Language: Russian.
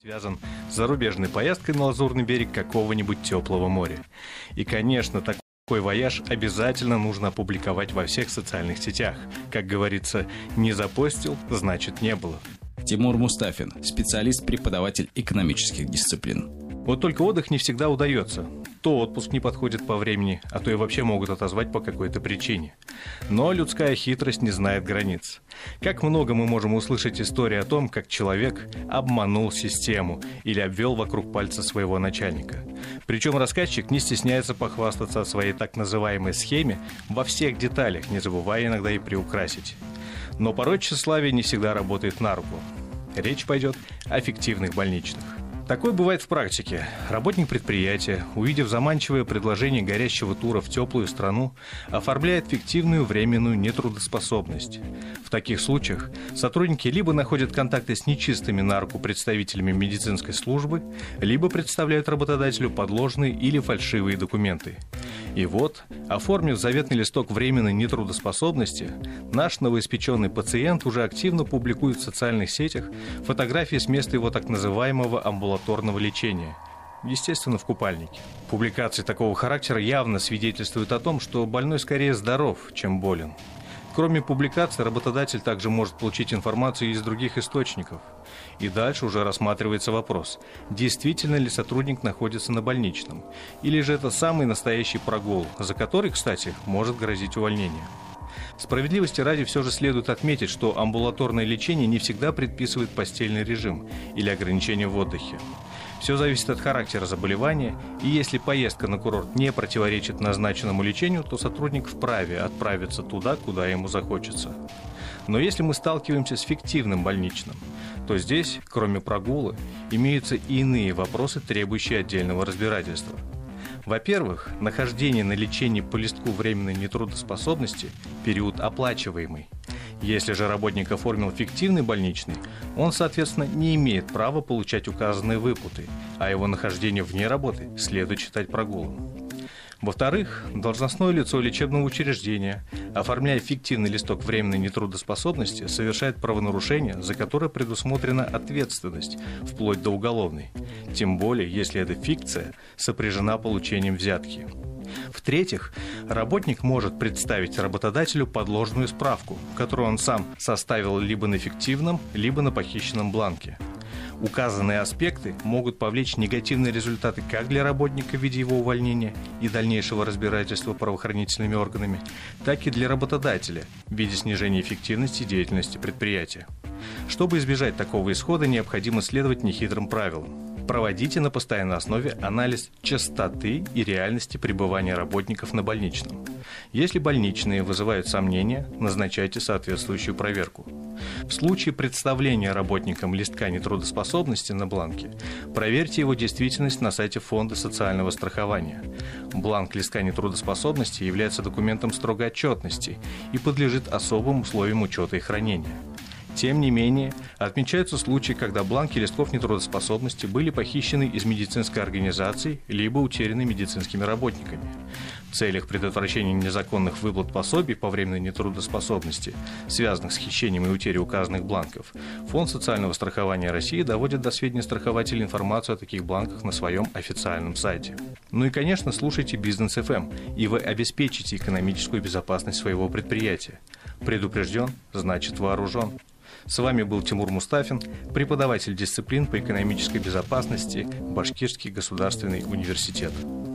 связан с зарубежной поездкой на Лазурный берег какого-нибудь теплого моря. И, конечно, такой вояж обязательно нужно опубликовать во всех социальных сетях. Как говорится, не запостил, значит не было. Тимур Мустафин, специалист, преподаватель экономических дисциплин. Вот только отдых не всегда удается. То отпуск не подходит по времени, а то и вообще могут отозвать по какой-то причине. Но людская хитрость не знает границ. Как много мы можем услышать истории о том, как человек обманул систему или обвел вокруг пальца своего начальника. Причем рассказчик не стесняется похвастаться о своей так называемой схеме во всех деталях, не забывая иногда и приукрасить. Но порой тщеславие не всегда работает на руку. Речь пойдет о фиктивных больничных. Такое бывает в практике. Работник предприятия, увидев заманчивое предложение горящего тура в теплую страну, оформляет фиктивную временную нетрудоспособность. В таких случаях сотрудники либо находят контакты с нечистыми на руку представителями медицинской службы, либо представляют работодателю подложные или фальшивые документы. И вот, оформив заветный листок временной нетрудоспособности, наш новоиспеченный пациент уже активно публикует в социальных сетях фотографии с места его так называемого амбулаторного лечения. Естественно, в купальнике. Публикации такого характера явно свидетельствуют о том, что больной скорее здоров, чем болен. Кроме публикаций, работодатель также может получить информацию из других источников. И дальше уже рассматривается вопрос, действительно ли сотрудник находится на больничном, или же это самый настоящий прогул, за который, кстати, может грозить увольнение. Справедливости ради все же следует отметить, что амбулаторное лечение не всегда предписывает постельный режим или ограничения в отдыхе. Все зависит от характера заболевания, и если поездка на курорт не противоречит назначенному лечению, то сотрудник вправе отправиться туда, куда ему захочется. Но если мы сталкиваемся с фиктивным больничным, то здесь, кроме прогула, имеются и иные вопросы, требующие отдельного разбирательства. Во-первых, нахождение на лечении по листку временной нетрудоспособности – период оплачиваемый. Если же работник оформил фиктивный больничный, он, соответственно, не имеет права получать указанные выплаты, а его нахождение вне работы следует считать прогулом. Во-вторых, должностное лицо лечебного учреждения, оформляя фиктивный листок временной нетрудоспособности, совершает правонарушение, за которое предусмотрена ответственность, вплоть до уголовной. Тем более, если эта фикция сопряжена получением взятки. В-третьих, работник может представить работодателю подложную справку, которую он сам составил либо на фиктивном, либо на похищенном бланке. Указанные аспекты могут повлечь негативные результаты как для работника в виде его увольнения и дальнейшего разбирательства правоохранительными органами, так и для работодателя в виде снижения эффективности деятельности предприятия. Чтобы избежать такого исхода, необходимо следовать нехитрым правилам. Проводите на постоянной основе анализ частоты и реальности пребывания работников на больничном. Если больничные вызывают сомнения, назначайте соответствующую проверку. В случае представления работникам листка нетрудоспособности на бланке, проверьте его действительность на сайте Фонда социального страхования. Бланк листка нетрудоспособности является документом строгой отчетности и подлежит особым условиям учета и хранения. Тем не менее, отмечаются случаи, когда бланки листков нетрудоспособности были похищены из медицинской организации либо утеряны медицинскими работниками. В целях предотвращения незаконных выплат пособий по временной нетрудоспособности, связанных с хищением и утерей указанных бланков, Фонд социального страхования России доводит до сведения страхователей информацию о таких бланках на своем официальном сайте. Ну и, конечно, слушайте Бизнес ФМ, и вы обеспечите экономическую безопасность своего предприятия. Предупрежден, значит вооружен. С вами был Тимур Мустафин, преподаватель дисциплин по экономической безопасности, Башкирский государственный университет.